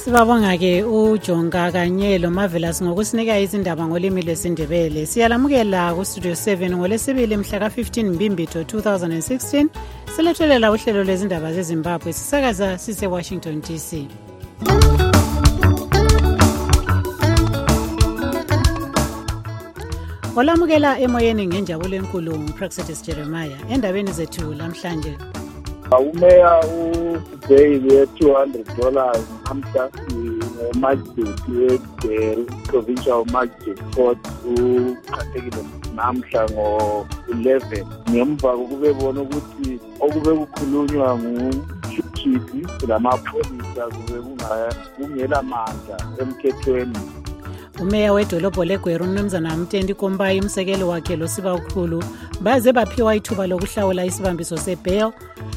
Sibabonga ke uJonga kanye lo Marvelous ngokusinika izindaba ngolimi lwesiNdebele. Siyalamukela ku Studio 7 ngolesibili mhla ka-15 Mbimbitho 2016. Silethulela uhlelo lwezindaba zeZimbabwe sisakaza sise Washington DC. Olamukela emoyeni ngenjabulo enkulu nguPraxetis Jeremiah endabeni zethu lamhlanje. Umeya uBay $200 namhla magistrate we-provincial magistrate court uqhathekile namhla ngo-11 ngemva kokubebona ukuthi okube kukhulunywa ngumshushizi lamapholisa kube kungela mandla emthethweni. Umeya wedolobho leGweru uMnumzana Mtendi Kombayi umsekelo wakhe loSiba ukhulu baze baphiwa ithuba lokuhlawula isibambiso sebail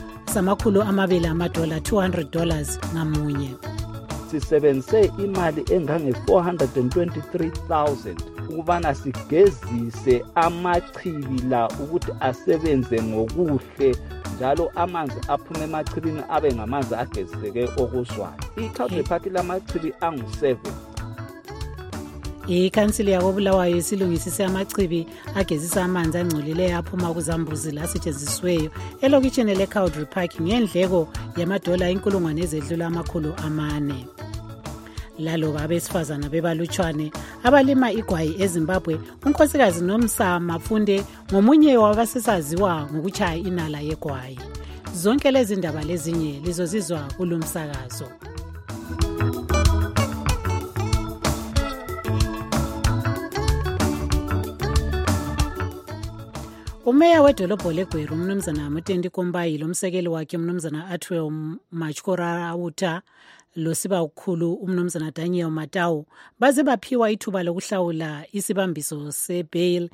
$200 ngamunye. Sisebenzise imali engange-423,000 ukubana sigezise amachibi la ukuthi asebenze ngokuhle njalo amanzi aphuma emachibini abe ngamanzi ageziseke okuzwayo. I-Country Party lamachibi angu-7. Ikhansili yakobulawayo isilungisise amachibi agezisa amanzi angcolileyo aphuma kuzambuzi lasetshenzisweyo elokitshini leCowdry Park ngendleko $400,400. Laloba abesifazana bebalutshwane abalima igwayi eZimbabwe, unkosikazi Nomsa Mafunde ngomunye wabasesaziwa ngokutshaya inala yegwayi. Zonke lezi ndaba lezinye lizozizwa kulomsakazo. Umeya wedolobho leGweru uMnumzana Mtendi Kombayi lomsekelo wakhe uMnumzana Atwell Machkorawuta loSiba ukhulu uMnumzana Daniel Matau baze baphiwa ithuba lokuhlawula isibambiso sebail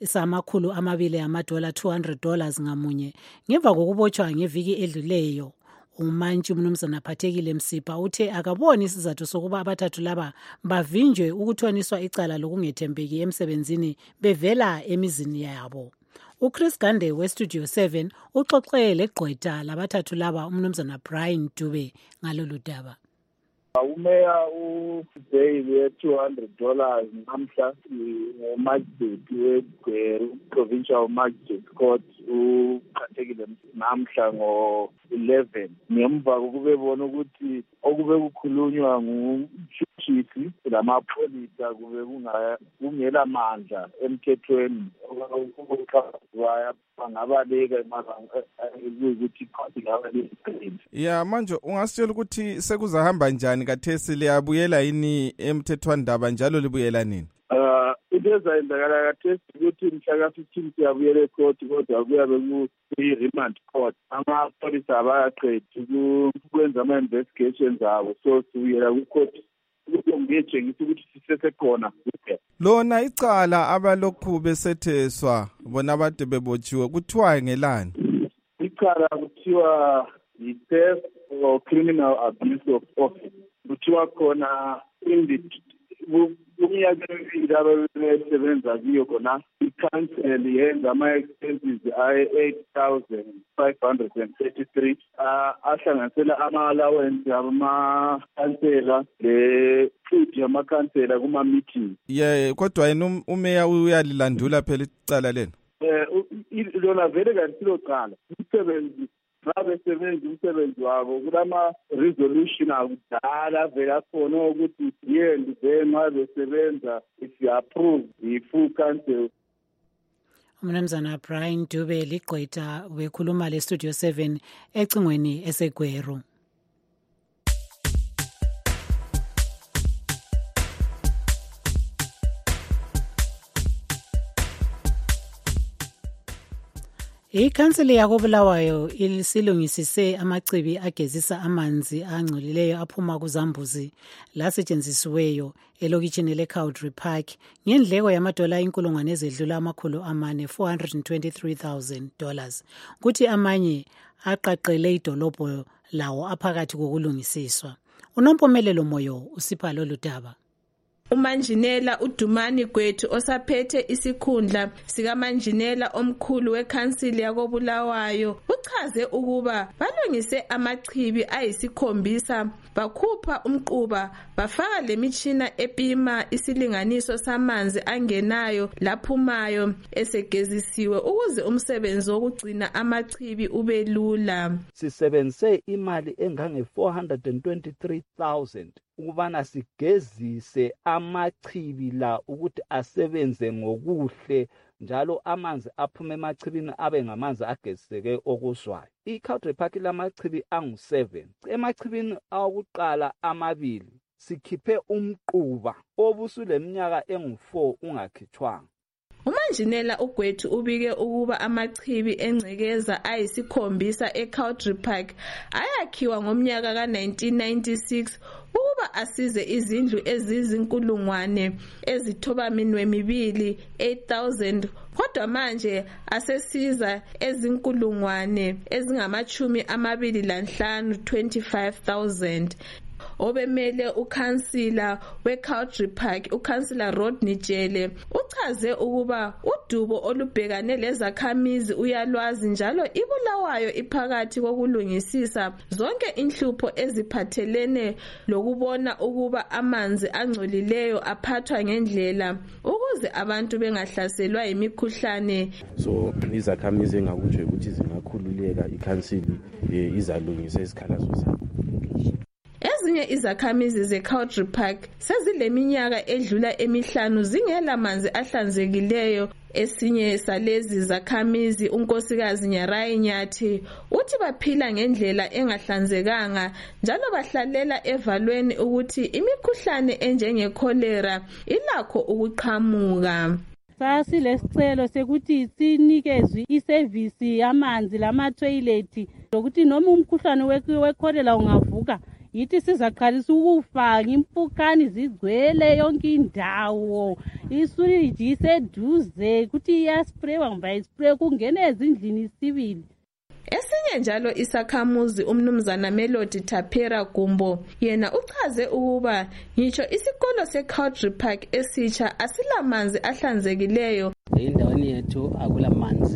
$200 ngamunye ngemva kokubotshwa ngeviki edluleyo. Umantshi uMnumzana Phathekile Msipha uthe akaboni isizathu sokuba abathathu laba bavinjwe ukuthoniswa icala lokungethembeki emsebenzini bevela emizini yabo. uChris Gande weStudio 7 uxoxe leGqwetha labathathu laba uMnumzana Brian Dube ngalolu daba. Umeya uBay $200 namhla magistrate weGweru provincial magistrate court uqhathekile namhla ngo-11 ngemva kokubebona ukuthi okube kukhulunywa ngumshushizi lamapholisa kube kungela mandla emthethweni bangabaleka ukuthi ya manje ungasitshela ukuthi sekuzahamba njani kathesi liyabuyela yini emthethwandaba njalo libuyela nini? Into ezayenzakala kathesi ukuthi mhla ka-15 siyabuyela ecourt kodwa kuyabe kuyi-remand court. Amapholisa abayaqedi ukwenza ama-investigations abo so sibuyela ku-court ngiyetshengisa ukuthi sisesekhona. Lona icala abalokhu besetheswa bona abade bebotshiwe kuthiwa ngelani? Icala kuthiwa yi-theft or criminal abuse of office. Kuthiwa khona kuminyaka emibili ababesebenza kiyo khona ikhanseli yenza ama-expenses $8,533 ahlanganisela ama-allowance amakhansela le-food yamakhansela kuma-meeting. Kodwa yena umeya uyalilandula phela icala lena? Lona vele kantilocala umsebenzi babesebenza umsebenzi wabo kulama-resolution akudala vele akhona ukuthi yendi nxa besebenza if-approve yi-full council. uMnumzana Brian Dube liGqwetha bekhuluma leStudio 7 ecingweni eseGweru. Ikhansili yakobulawayo isilungisise amachibi agezisa amanzi angcolileyo aphuma kuzambuzi lasetshenzisiweyo elokitshini leCowdry Park ngendleko $423,000 kuthi amanye aqaqele idolobho lawo aphakathi kokulungisiswa. Unompumelelo Moyo usipha lolu daba. umanjinela uDumani Gwethu osaphethe isikhundla sikamanjinela omkhulu wekhansili yakoBulawayo uchaze ukuba balungise amachibi ayisikhombisa bakhupha umquba bafaka lemitshina epima isilinganiso samanzi angenayo laphumayo esegezisiwe ukuze umsebenzi wokugcina amachibi ube lula. Sisebenzise imali engange 423,000 ukubana sigezise amachibi la ukuthi asebenze ngokuhle njalo amanzi aphuma emachibini abe ngamanzi ageziseke okuzwayo. I-Cowdray Park lamachibi angu-7. Emachibini awokuqala amabili sikhiphe umquba obusuleminyaka engu-4 ungakhitshwanga. Umanjinela uGwethu ubike ukuba amachibi engcekeza ayisikhombisa eCowdray Park ayakhiwa ngomnyaka ka-1996 ukuba asize izindlu ezizinkulungwane ezithobaminwemibili 8,000 kodwa manje asesiza ezinkulungwane ezingama-25 25,000. Obemele ukhansila weCowdray Park ukhansila Rodney Jele uchaze ukuba udubo olubhekane lezakhamizi uyalwazi njalo iBulawayo iphakathi kokulungisisa zonke inhlupho eziphathelene lokubona ukuba amanzi angcolileyo aphathwa ngendlela ukuze abantu bengahlaselwa imikhuhlane. So izakhamizi engakutsho ukuthi zingakhululeka ikhansili izalungisa isikhalazo zabo. Ezinye izakhamizi zeCowdray Park sezileminyaka edlula emihlanu zingela manzi ahlanzekileyo. Esinye salezi zakhamizi unkosikazi Nyarayi Nyathi uthi baphila ngendlela engahlanzekanga njalo bahlalela evalweni ukuthi imikhuhlane enjengekholera ilakho ukuqhamuka. Sasilesicelo sekuthi sinikezwe isevisi yamanzi lama-toilet lokuthi noma umkhuhlane wekholera ungavuka yithi sizaqalisa ukufaka impukani zigcwele yonke indawo isuriji iseduze ukuthi iyasprewa ngoba ispray kungene ezindlini sibili. Esinye njalo isakhamuzi umnumzana Melody Taphera Gumbo yena uchaze ukuba ngitsho isikolo seCowdray Park esitsha asilamanzi ahlanzekileyo. Endaweni yethu akula manzi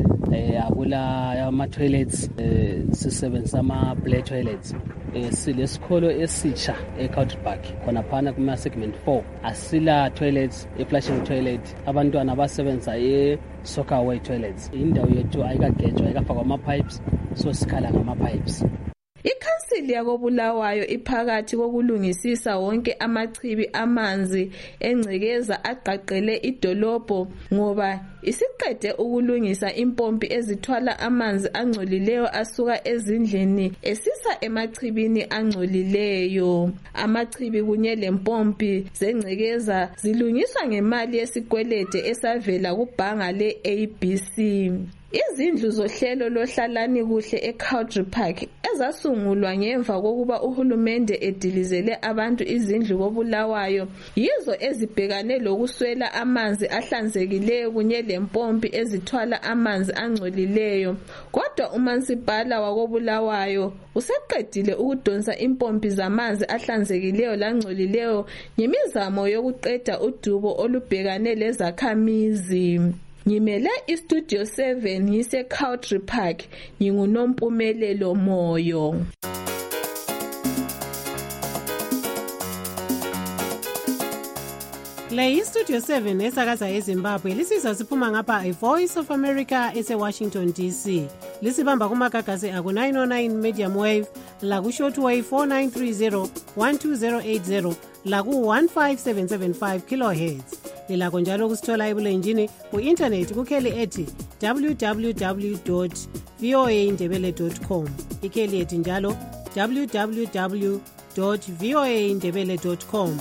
akula ama-toilets sisebenzisa ama-black toilets. Silesikolo esitsha eCowdray Park khona phana kuma-segment 4 asila toilets flushing toilet abantwana basebenza e-sockaway toilets. Indawo yethu ayikagejwa ayikafakwa ama-pipes so sikhala ngama-pipes. Ikhansili yakoBulawayo iphakathi kokulungisisa wonke amachibi amanzi engcekeza aqaqele idolobho ngoba isiqede ukulungisa impompi ezithwala amanzi angcolileyo asuka ezindlini esisa emachibini angcolileyo. Amachibi kunye lempompi zengcekeza zilungiswa ngemali yesikwelede esavela kubhanga le-ABC. Izindlu zohlelo lohlalani kuhle eCowdray Park ezasungulwa ngemva kokuba uhulumende edilizele abantu izindlu koBulawayo yizo ezibhekane lokuswela amanzi ahlanzekileyo kunye lempompi ezithwala amanzi angcolileyo. Kodwa uMansipala wakoBulawayo useqedile ukudonsa impompi zamanzi ahlanzekileyo langcolileyo ngemizamo yokuqeda udubo olubhekane lezakhamizi. Ngimele iStudio 7 ngiseCowdray Park nginguNompumelelo Moyo. Le iStudio 7 esakaza eZimbabwe lisizwa siphuma ngapha iVoice of America eseWashington DC. Lisibamba kumagagasi aku 909 medium wave laku shortwave 4930 12080 laku 15775 kilohertz. Lilakho njalo kusithola ebulenjini ku-internet kukheli ethi www.voaindebele.com. Ikheli ethi njalo www.voaindebele.com.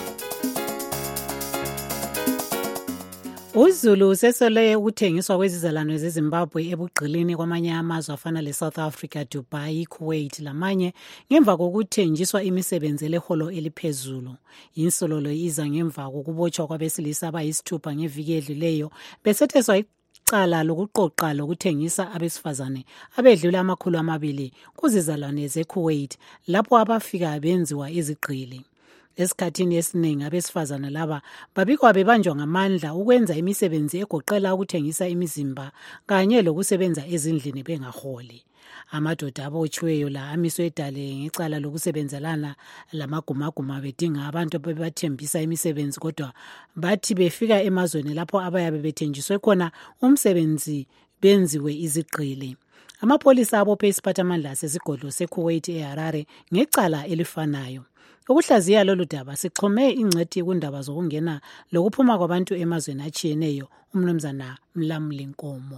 uZulu sesele ukuthengiswa kwezizalwane zeZimbabwe ebugqilini kwamanye amazwe afana leSouth Africa, Dubai, Kuwait lamanye ngemva kokuthenjiswa imisebenzi leholo eliphezulu. Insololo iza ngemva kokubotshwa kwabesilisa abayisithupha ngeviki edluleyo besetheswa icala lokuqoqa lokuthengisa abesifazane abedlula 200 kuzizalwane zeKuwait lapho abafika benziwa izigqili. Esikhathini esiningi abesifazana laba babikwa bebanjwa ngamandla ukwenza imisebenzi egoqela ukuthengisa imizimba kanye lokusebenza ezindlini bengaholi. Amadoda abotshiweyo la amiswe edale ngecala lokusebenzelana lamagumaguma bedinga abantu bebathembisa imisebenzi, kodwa bathi befika emazweni lapho abayabe bethenjiswe khona umsebenzi benziwe izigqili. Amapolisa abophe isiphathamandla asesigodlo seKuwait eHarare ngecala elifanayo. Ukuhlaziya lolu daba sixhome ingcwethi kundaba zokungena lokuphuma kwabantu emazweni atshiyeneyo, uMnumzana Mlamli Nkomo.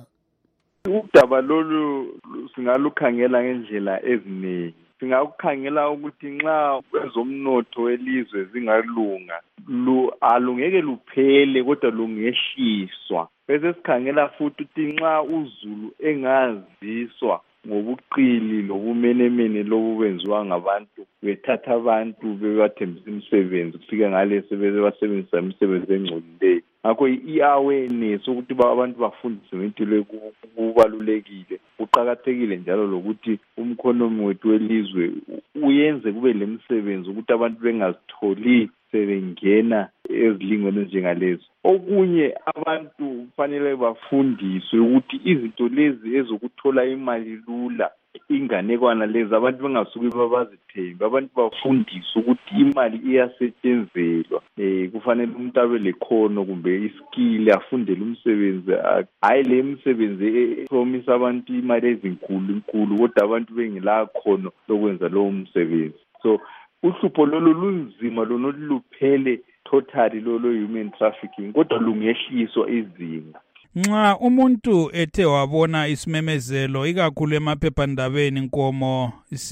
Udaba lolu singalukhangela ngendlela eziningi. Singakukhangela ukuthi nxa kwezomnotho welizwe zingalunga, alungeke luphele kodwa lungehliswa. Bese sikhangela futhi ukuthi nxa uzulu engaziswa ngobuqili lobumenemene lobu benziwa ngabantu, bethatha abantu bebathembisa imisebenzi kufika ngale sebebasebenzisa imisebenzi engcolileyo. Ngakho i-awareness ukuthi abantu bafundiswe ngempilo kubalulekile, kuqakathekile njalo lokuthi umkhonomi wethu welizwe uyenze kube lemisebenzi ukuthi abantu bengazitholi sebengena ezilingweni ezinjengalezo. Okunye abantu kufanele bafundiswe ukuthi izinto lezi ezokuthola imali lula, inganekwana lezi abantu bengasuki babazithembe. Abantu bafundiswe ukuthi imali iyasetshenzelwa. Kufanele umuntu abe lekhono kumbe iskill afundele umsebenzi, hayi le misebenzi epromisa abantu imali ezinkulu kodwa abantu bengela khono lokwenza lowo msebenzi. So uhlupho lolo lunzima, lona luphele totally lolo human trafficking, kodwa lungehliswa izinga. Nxa umuntu ethe wabona isimemezelo ikakhulu emaphephandabeni Nkomo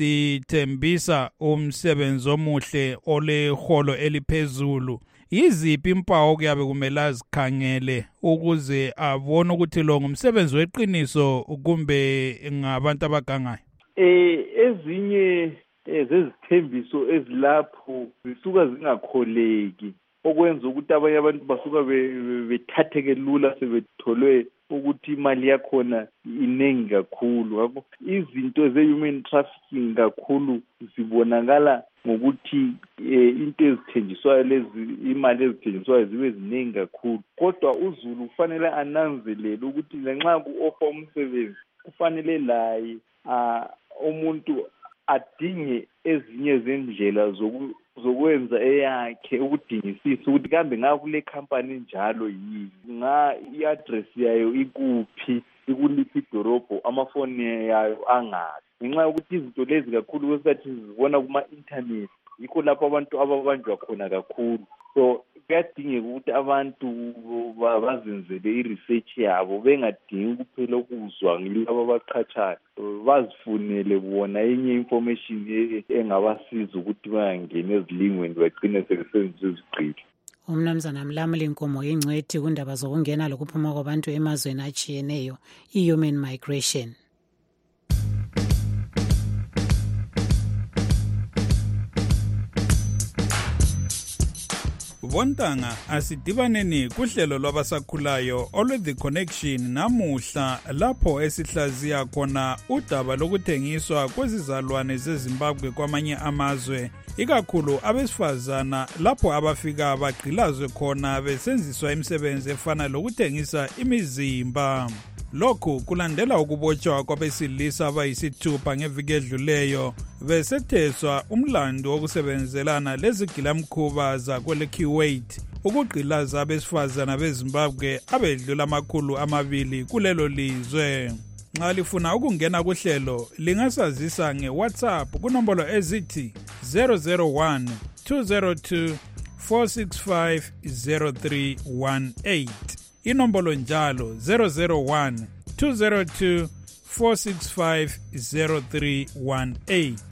sithembisa umsebenzi omuhle oleholo eliphezulu, yiziphi impawu kuyabe kumele azikhangele ukuze abone ukuthi lo ngumsebenzi weqiniso kumbe ngabantu abagangayo? Ezinye zezithembiso ezilapho zisuka zingakholeki, okwenza ukuthi abanye abantu basuka bethatheke lula sebetholwe ukuthi imali yakhona inengi kakhulu. Ngakho izinto ze-human trafficking kakhulu zibonakala ngokuthi into ezithenjiswayo lezi, imali ezithenjiswayo zibe ziningi kakhulu. Kodwa uzulu kufanele ananzelele ukuthi ngenxa ku-offer umsebenzi kufanele laye umuntu adinge ezinye zendlela zokwenza eyakhe, ukudingisisa ukuthi kambe ngakule company njalo yini, i-address yayo ikuphi, ikuliphi idorobho, amafoni yayo angaphi. Ngenxa yokuthi izinto lezi kakhulu kwesikhathi zibona kuma-internet, yikho lapho abantu ababanjwa khona kakhulu. So kuyadingeka ukuthi abantu bazenzele i-research yabo, bengadingi kuphela ukuzwa ngilabo abaqhatshayo, bazifunele bona enye information engabasiza ukuthi bangangeni ezilingweni bagcine sebesebenzisa izigqili. Umnumzana Mlamli Nkomo ingcwethi kundaba zokungena lokuphuma kwabantu emazweni atshiyeneyo, i-human migration. Bontanga asidibaneni kuhlelo lwabasakhulayo olwe-The Connection namuhla, lapho esihlaziya khona udaba lokuthengiswa kwezizalwane zeZimbabwe kwamanye amazwe, ikakhulu abesifazana lapho abafika bagqilazwe khona besenziswa imisebenzi efana lokuthengisa imizimba. Lokhu kulandela ukubotshwa kwabesilisa abayisithupha ngeviki edluleyo besetheswa umlando wokusebenzelana lezigilamkhuba zakweleKuwait ukugqilaza abesifazana beZimbabwe abedlula 200 kulelo lizwe. Nxa lifuna ukungena kuhlelo lingasazisa ngeWhatsApp kunombolo ezithi 001 202 465 0318. Inombolo njalo 001 202 465 0318.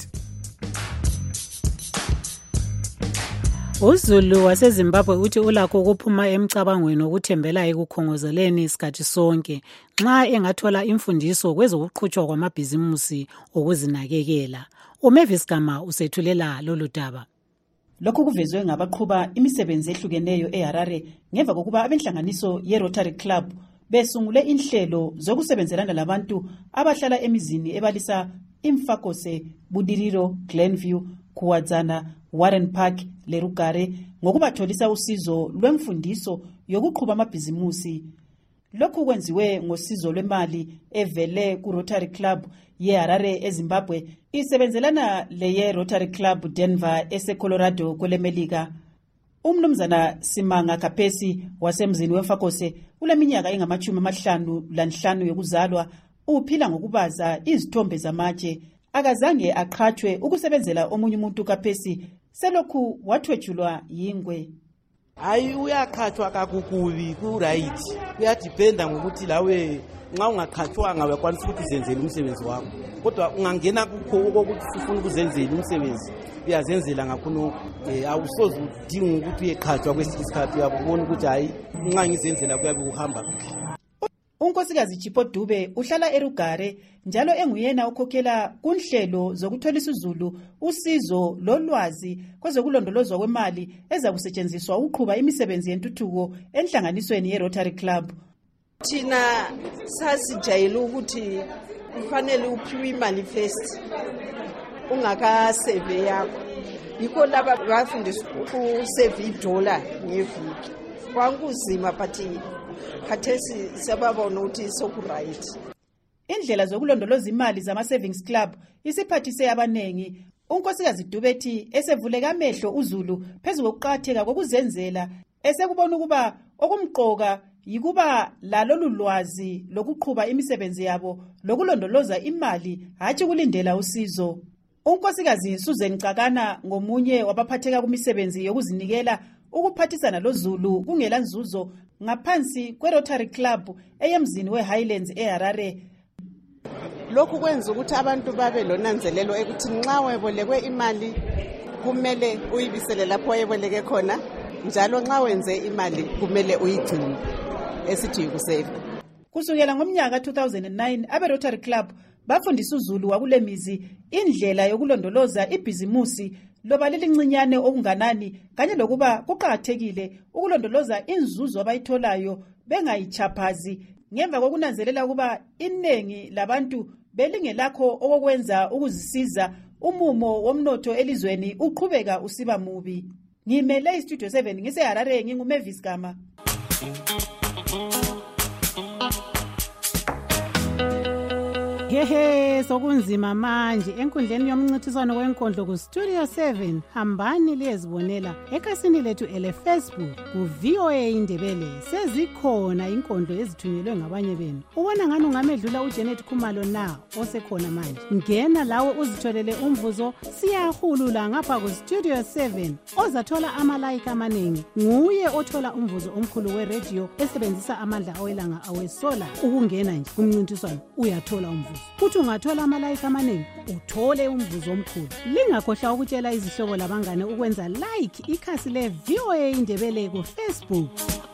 uZulu waseZimbabwe uthi ulakho ukuphuma emcabangweni okuthembela ekukhongozeleni isikhathi sonke nxa engathola imfundiso kwezokuqhutshwa kwamabhizimusi okuzinakekela. uMavis Gama usethulela lolu daba. Lokhu kuvezwe ngabaqhuba imisebenzi ehlukeneyo eHarare ngemva kokuba abenhlanganiso ye-Rotary Club besungule inhlelo zokusebenzelana labantu abahlala emizini ebalisa Imfakose, Budiriro, Glenview, Kuwadzana, Warren Park leRugare ngokubatholisa usizo lwemfundiso yokuqhuba amabhizimusi. Lokhu kwenziwe ngosizo lwemali evele ku-Rotary Club ye-Harare eZimbabwe isebenzelana leye-Rotary Club Denver ese-Colorado kwelemelika. Umnumzana Simanga Kapesi wasemzini weMfakose kuleminyaka engama-55 yokuzalwa uphila ngokubaza izithombe zamatshe. Akazange aqhathwe ukusebenzela omunye umuntu. Kapesi selokhu wathwetshulwa yingwe. Hayi uyakhathwa kakukubi ku-right, kuyadipenda ngokuthi lawe nxa ungakhathwanga uyakwanisa ukuthi uzenzele umsebenzi wakho, kodwa ungangena kukho okokuthi ufuna ukuzenzela umsebenzi uyazenzela ngakho awusoze udinga ukuthi uyekhathwa kwesinye isikhathi. Uyabona ukuthi hayi nxa ngizenzela kuyabe kuhamba kuhle. Unkosikazi Chipo Dube uhlala eRugare njalo enguyena ukhokhela kunhlelo zokutholisa uzulu usizo lolwazi kwezokulondolozwa kwemali ezakusetshenziswa ukuqhuba imisebenzi yentuthuko enhlanganisweni ye-Rotary Club. Thina sasijayele ukuthi kufanele uphiwe imali first ungakaseve yakho, yikho laba bafundiswa ukuseve $1 ngeviki. Kwakuzima but khathesi sebabona ukuthi soku-right. Indlela zokulondoloza imali zama-savings club isiphathise abanengi. Unkosikazi Dubethi esevuleka amehlo uzulu phezu kokuqakatheka kokuzenzela esekubona ukuba okumqoka yikuba lalolu lwazi lokuqhuba imisebenzi yabo lokulondoloza imali hatshi kulindela usizo. Unkosikazi Susan Cakana ngomunye wabaphatheka kumisebenzi yokuzinikela ukuphathisana lozulu kungela nzuzo ngaphansi kwe-Rotary Club eyemzini we-Highlands eHarare. Lokhu kwenza ukuthi abantu babe lonanzelelo ekuthi nxa webolekwe imali kumele uyibisele lapho oyeboleke khona, njalo nxa wenze imali kumele uyigcine esithi ukusave. Kusukela ngomnyaka 2009 abe-Rotary Club bafundisa uzulu wakulemizi indlela yokulondoloza ibhizimusi loba lelincinyane okunganani kanye lokuba kuqakathekile ukulondoloza inzuzo abayitholayo bengayichaphazi ngemva kokunanzelela ukuba inengi labantu belingelakho okokwenza ukuzisiza umumo womnotho elizweni uqhubeka usiba mubi. Ngimele iStudio 7 ngiseHarare nginguMavis Gama. Hehe sokunzima manje enkundleni yomncintiswano wenkondlo ku Studio 7. Hambani liyezibonela ekhasini lethu ele-Facebook ku VOA Indebele. Sezikhona inkondlo ezithunyelwe ngabanye benu. Ubona ngani ungamedlula uJanet Khumalo na osekhona manje. Ngena lawe uzitholele umvuzo, siyahulula ngapha ku Studio 7. Ozathola ama-like amaningi nguye othola umvuzo omkhulu we-radio esebenzisa amandla awelanga awesola. Ukungena nje kumncintiswano uyathola umvuzo. Kuthi ungathola ama-like amaningi uthole umvuzo omkhulu. Lingakhohlwa ukutshela izihlobo labangane ukwenza like ikhasi le-VOA Indebele ku Facebook.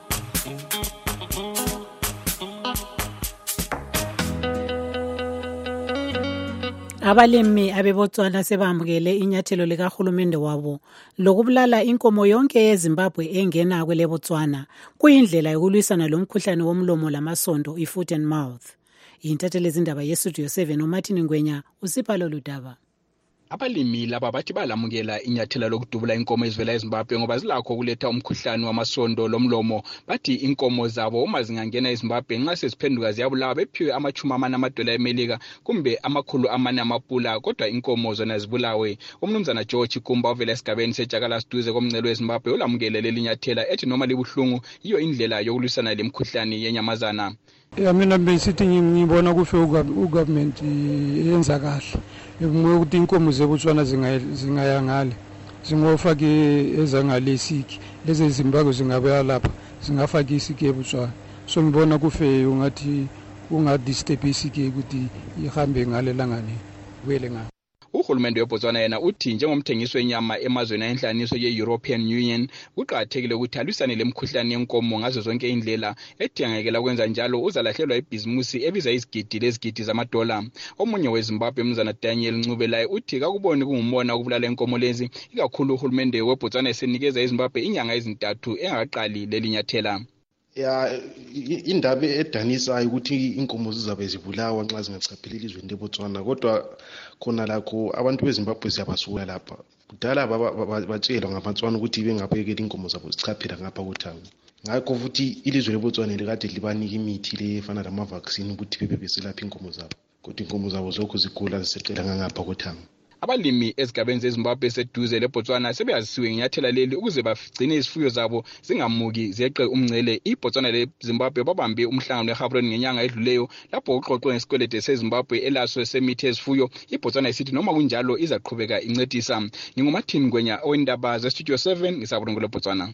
Abalimi abebotswana sebamukele inyathelo likahulumende wabo lokubulala inkomo yonke yeZimbabwe engena kweleBotswana kuyindlela yokulwisana lomkhuhlane womlomo lamasondo i-foot and mouth. Intatheli zindaba yeStudio 7 uMartin Ngwenya usipha lolu daba. Abalimi laba bathi balamukela inyathela lokudubula inkomo ezivela eZimbabwe ngoba zilakho ukuletha umkhuhlane wamasondo lomlomo. Bathi inkomo zabo uma zingangena eZimbabwe nxa seziphenduka ziyabulawa bephiwe $40 eMelika kumbe $400 amapula, kodwa inkomo zona zibulawe. Umnumzana George Chikumba ovela esigabeni seJakala siduze komncelo weZimbabwe ulamukele leli nyathela ethi noma libuhlungu iyo indlela yokulwisana lemkhuhlane yenyamazana. Mina besithi ngibona kufe ugovernment yenza kahle ukuthi inkomo zeBotswana zingayangale zingofaka ezangale isiki lezi Zimbabwe zingabaya lapha zingafaka isiki eBotswana. So ngibona kufe ungadisturb isiki ukuthi ihambe ngale langane kwele ngale. Uhulumende weBotswana yena uthi njengomthengisi wenyama emazweni enhlanganiso ye-European Union kuqakathekile ukuthi alwisane lemkhuhlane yenkomo ngazo zonke indlela. Edingakela kwenza njalo uzalahlelwa ibhizimusi ebiza izigidi zamadola. Omunye weZimbabwe umnumzana Daniel Ncubelaye uthi kakuboni kungumona ukubulala inkomo lezi, ikakhulu uhulumende weBotswana esenikeza iZimbabwe inyanga ezintathu engaqali leli nyathela. Ya indaba edanisayo ukuthi inkomo zizabe zibulawa nxa zingachapheleli izweni leBotswana, kodwa khona lakho abantu beZimbabwe siyabasula lapha. kudala batshelwa ngamatswana ukuthi bengabekela inkomo zabo zichaphela ngapha koThango. Ngakho futhi ilizwe leBotswana likade libanika imithi le efana lama-vaccine ukuthi bebe beselapha inkomo zabo, kodwa inkomo zabo zokho zigula ziseqela ngapha koThango. Abalimi ezigabeni zeZimbabwe seduze leBotswana sebeyazisiwe ngenyathela leli ukuze bagcine izifuyo zabo zingamuki zeqe umngcele. iBotswana leZimbabwe babambe umhlangano eGaborone ngenyanga edluleyo lapho uxoxwe ngesikwelede seZimbabwe elaso semithi yezifuyo. iBotswana isithi noma kunjalo izaqhubeka incedisa. NginguMartin Ngwenya owendaba zeStudio 7 ngisaburongo leBotswana.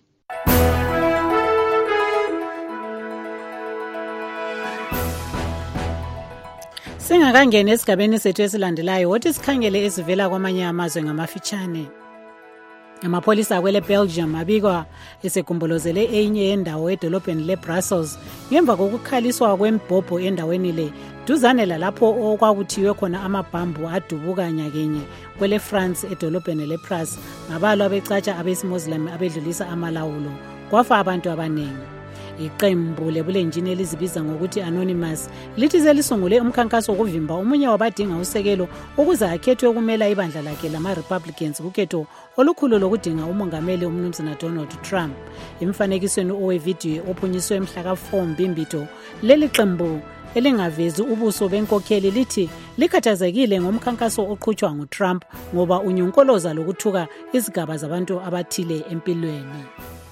Singakangena esigabeni sethu esilandelayo, wothi sikhangele ezivela kwamanye amazwe ngamafitshane. Amapholisa akwele Belgium abikwa esegumbolozele enye yendawo edolobheni leBrussels ngemva kokukhaliswa kwembhobho endaweni le duzane lalapho okwakuthiwe khona amabhambu adubuka nyakenye kwele France edolobheni lePras ngabalwa becatsha abesimuslim abedlulisa amalawulo kwafa abantu abaningi. Iqembu lebulenjini elizibiza ngokuthi Anonymous lithi selisungule umkhankaso wokuvimba omunye wabadinga usekelo ukuze akhethwe ukumela ibandla lakhe lama-Republicans kukhetho olukhulu lokudinga umongameli umnumzana Donald Trump. Emfanekisweni owevidiyo ophunyiswe mhla ka-4 Mbimbito, leli qembu elingavezi ubuso benkokheli lithi likhathazekile ngomkhankaso oqhutshwa nguTrump ngoba unyunkoloza lokuthuka izigaba zabantu abathile empilweni.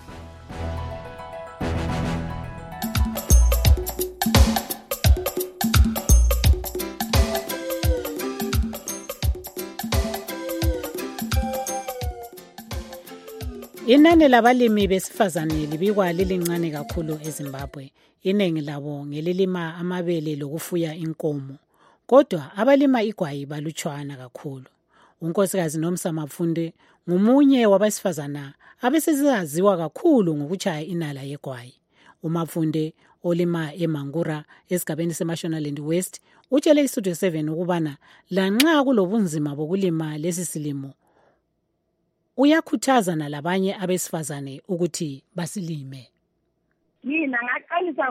Inani labalimi besifazane libikwa lilincane kakhulu eZimbabwe. Iningi labo ngelilima amabele lokufuya inkomo. Kodwa abalima igwayi balutshwana kakhulu. Unkosikazi Nomsa Mafunde ngumunye wabesifazana abesizaziwa kakhulu ngokuchaya inala yegwayi. uMafunde olima eMangura esigabeni seMashonaland West utshele iStudio 7 ukubana lanxa kulobunzima bokulima lesi silimo uyakhuthaza nalabanye abesifazane ukuthi basilime. Mina ngaqalisa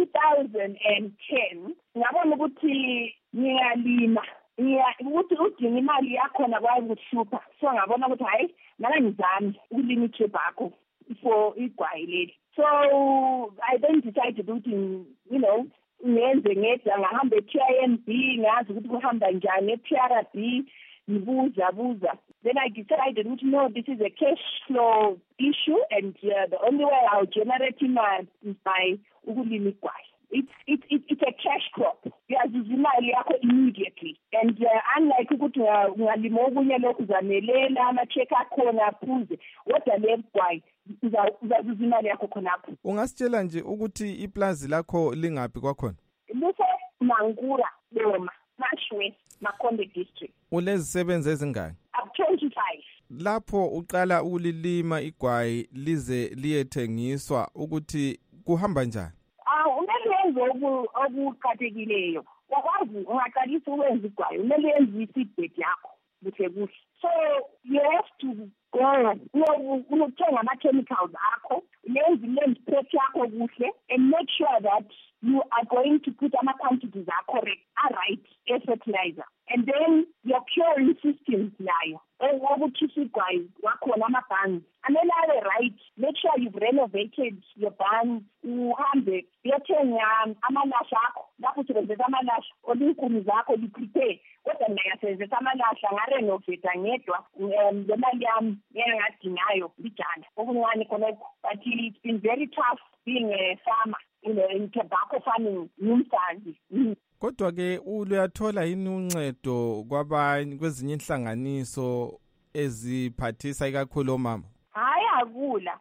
ngo-2010 ngabona ukuthi ngiyalima ukuthi udinga imali yakhona kwakuhlupha, so ngabona ukuthi hayi nala ngizame ukulima itobacco for igwayi leli. So I then decided ukuthi ngenze ngedwa ngahamba eTIMB ngazi ukuthi kuhamba njani ePRB ngibuza. Then I decided, no, this is a cash flow issue, and the only way I'll generate imali is by ukulima igwayi. It's a cash crop. Uyazuza imali yakho immediately. And unlike ukuthi ungalima okunye lokhu uzamelela ama-check akhona aphuze, kodwa le gwayi uzazuza imali yakho khonapho. Ungasitshela nje ukuthi iplazi lakho lingaphi kwakhona? Lise Mangura, Loma, Mashwe, Makonde district. Ulezisebenzi ezingaki? 25. Lapho uqala ukulilima igwayi lize liyethengiswa ukuthi kuhamba njani? Umele yenze okuqathekileyo. Wakwazi ungaqalisa ukwenza igwayi, umele yenze i-feedback yakho kuhle kuhle. So you have to go unothenga ama-chemicals akho, lenze i-spray yakho kuhle, and make sure that you are going to put ama-quantities are right fertilizer. And then your curing systems layo okuthisa igwayi wakhona ama-buns amele abe right. Make sure you've renovated your buns. Uhambe uyothenga amalasha akho lapho usebenzisa amalasha olinkuni zakho liprepare. Kodwa mina ngasebenzisa amalasha ngarenovata ngedwa ngemali yami engadingayo lijana okuncane khonokho. But it's been very tough being a farmer in tobacco farming ngumfazi. Kodwa ke uyathola yini uncedo kwezinye inhlanganiso eziphathisa ikakhulu omama? Hayi akula.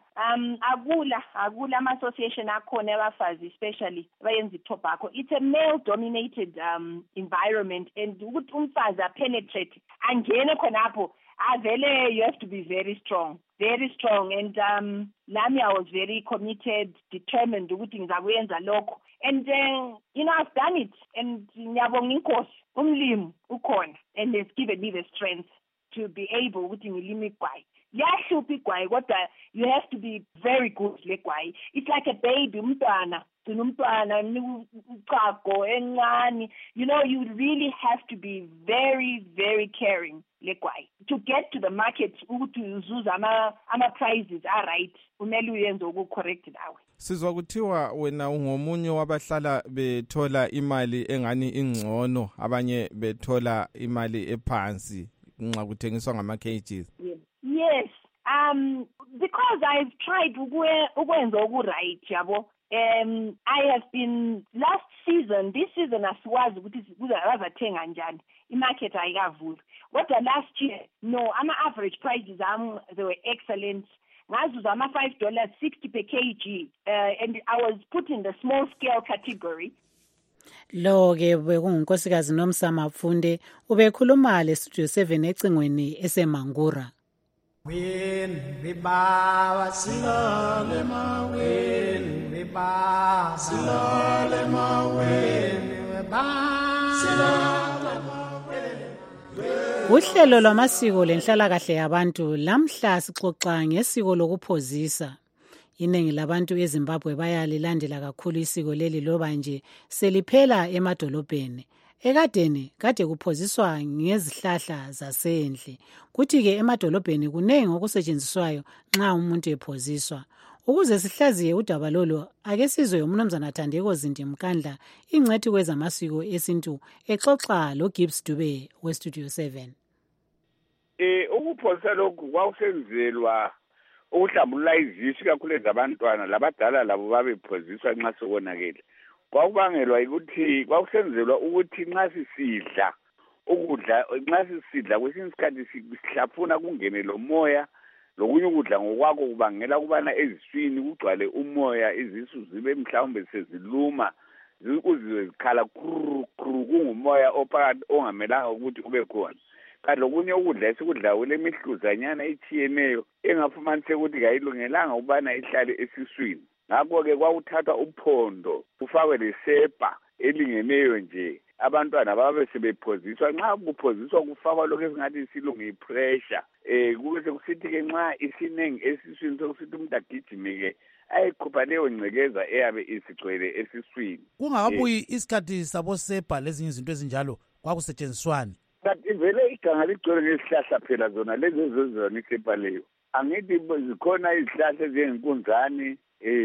Akula ama-association akhona abafazi especially bayenza tobacco. It's a male dominated environment, and ukuthi umfazi apenetrate angene khonapho avele you have to be very strong. And nami I was very committed, determined ukuthi ngizakuyenza lokho. And I've done it, and ngiyabonga inkosi umlimi ukhona, and it's given me the strength to be able ukuthi ngilime igwayi. Liyahlupha igwayi kodwa you have to be very good legwayi. It's like a baby, umntwana uchago encane. You really have to be very, very caring legwayi. To get to the market ukuthi uzuza ama-prices right, kumele uyenze uku-correct nawe. Sizwa kuthiwa wena ungomunye wabahlala bethola imali engani ingcono, abanye bethola imali ephansi nxa kuthengiswa ngama-kgs. Yes, because I've tried ukwenza oku-right yabo. I have been last season, this season asiwazi ukuthi bazathenga njani, imarket ayikavuli. What the last year, no, ama-average prices they were excellent. Ngazuza ama-$5, 60 per kg, and I was put in the small scale category. Lo-ke bekungunkosikazi Nomsa Mafunde ubekhuluma le-Studio 7 ecingweni eseMangura. When we bow, silale mawen, we bow, silale mawen, we bow, silale mawen. Uhlelo lwamasiko lenhlalakahle yabantu lamhla sixoxa ngesiko lokuphozisa. Iningi labantu eZimbabwe bayalilandela kakhulu isiko leli loba nje seliphela emadolobheni. Ekadeni kade kuphoziswa ngezihlahla zasendle. Kuthi-ke emadolobheni kunengi okusetshenziswayo nxa umuntu ephoziswa. Ukuze sihlaziye udaba lolu, ake sizwe uMnumzana Thandeko Zindi Mkandla, ingcwethi kwezamasiko esintu, exoxa loGibbs Dube weStudio 7. Ukuphozisa lokhu kwakusenzelwa ukuhlambulula izisu kakhulu ezabantwana labadala labo babephoziswa nxa sekonakele. Kwakubangelwa ukuthi kwakusenzelwa ukuthi nxa sisidla ukudla, nxa sisidla kwesinye isikhathi sihlafuna kungene lo moya, lokunye ukudla ngokwakho kubangela ukubana eziswini kugcwale umoya, izisu zibe mhlawumbe seziluma, uzizwe zikhala khuru kungumoya ophakathi ongamelanga ukuthi ube khona. Kanti lokunye ukudla esikudlayo kulemihluzanyana etshiyeneyo engafumanise ukuthi kayilungelanga ukubana ihlale esiswini. Ngakho-ke kwakuthathwa uphondo kufakwe lesepa elingeneyo nje, abantwana babe sebephoziswa. Nxa kuphoziswa kufakwa lokho esingathi isilungu yi-pressure, kube sekusithi-ke nxa isinengi esiswini sokusithi umuntu agijime-ke ayikhupha leyo ngcekeza eyabe isigcwele esiswini. Kungakabuyi isikhathi sabosepa lezinye izinto ezinjalo kwakusetshenziswani? Kanti vele iganga ligcwele ngezihlahla phela zona lezi ezizona isepa leyo. Angithi zikhona izihlahla ezingenkunzani,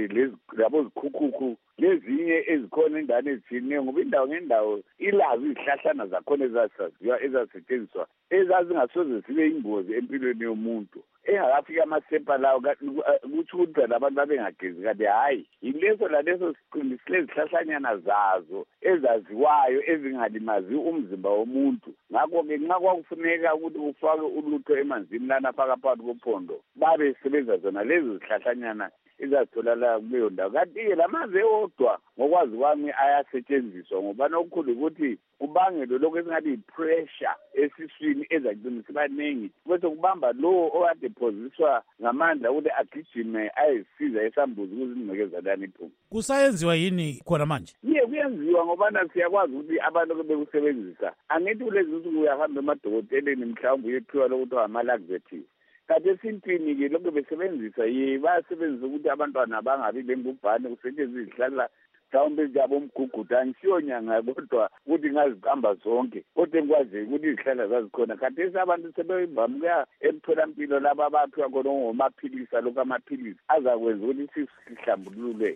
labo zikhukhuku, lezinye ezikhona endaweni ezitshiyeneyo, ngoba indawo ngendawo ilazo izihlahlana zakhona ezasaziwa ezasetshenziswa ezazingasoze zibe ingozi empilweni yomuntu. Engakafika amasepa lawo kutsho ukuthi labantu babengagezi, kanti hayi yileso laleso siqindi silezihlahlanyana zazo ezaziwayo ezingalimazi umzimba womuntu. Ngakho-ke nxa kwakufuneka ukuthi kufake ulutho emanzini lana phakathi kophondo, babe sebenza zona lezo zihlahlanyana ezatholakala kuleyo ndawo. Kanti-ke lamanzi ewodwa ngokwazi kwami ayasetshenziswa, ngoba nokukhulu ukuthi kubangelo lokhu esingathi yi-pressure esiswini ezagcina sibaningi, bese kubamba lowo okade ephoziswa ngamandla ukuthi agijime ayesiza esambuzi ukuze ingcekeza lana iphume. Kusayenziwa yini khona manje? Kuyenziwa ngobana siyakwazi ukuthi abantu bekusebenzisa. Angithi kulezi nsuku uyahamba emadokoteleni mhlawumbe uyephiwa lokuthiwa ama-laxative. Kanti esintwini-ke lokhu besebenzisa bayasebenzisa ukuthi abantwana bangabi lengubhane, kusetshenziswa izihlahla mhlawumbe njabo umgugudu. Angisiyo nyanga kodwa ukuthi ngaziqamba zonke, kodwa engikwaziyo ukuthi izihlahla zazikhona. Khathesi abantu sebevame ukuya emtholampilo laba abaphiwa khona ngomaphilisi, alokhu amaphilisi azakwenza ukuthi sihlambululeke.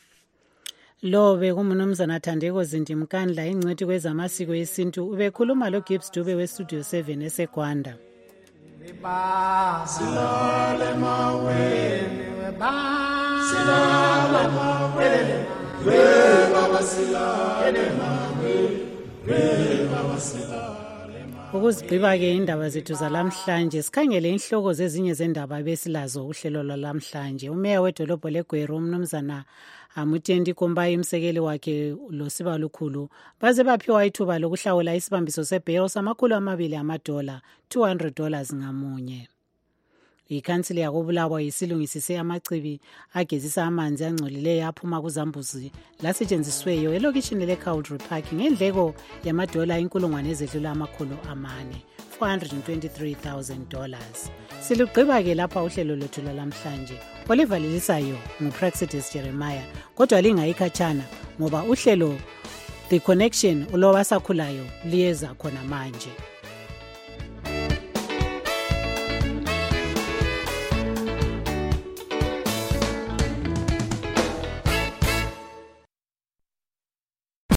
Lo bekumnumzana Thandeko Zindi Mkandla, ingcwethi kwezamasiko esintu, ubekhuluma loGibbs Dube weStudio 7 eseGwanda. Silale maweni, silale maweni, baba silale maweni, baba silale. Ukuzigqiba-ke indaba zethu zalamhlanje, sikhangele inhloko zezinye zendaba besilazo uhlelo lwalamhlanje. Umeya wedolobho leGweru uMnumzana Amutendi Kombayi, umsekeli wakhe loSiba Lukhulu baze baphiwa ithuba lokuhlawula isibambiso sebhelo $200 $200 ngamunye. Ikhansili yakobulawa yisilungisise amachibi agezisa amanzi angcolileyo aphuma kuzambuzi lasetshenzisweyo elokishini leCowdry Park ngendleko $423,000 $423,000. Silugqiba-ke lapha uhlelo lwethu lwalamhlanje. Olivalelisayo nguPraxitis Jeremiah, kodwa lingayikhatshana ngoba uhlelo The Connection ulowasakhulayo liyeza khona manje.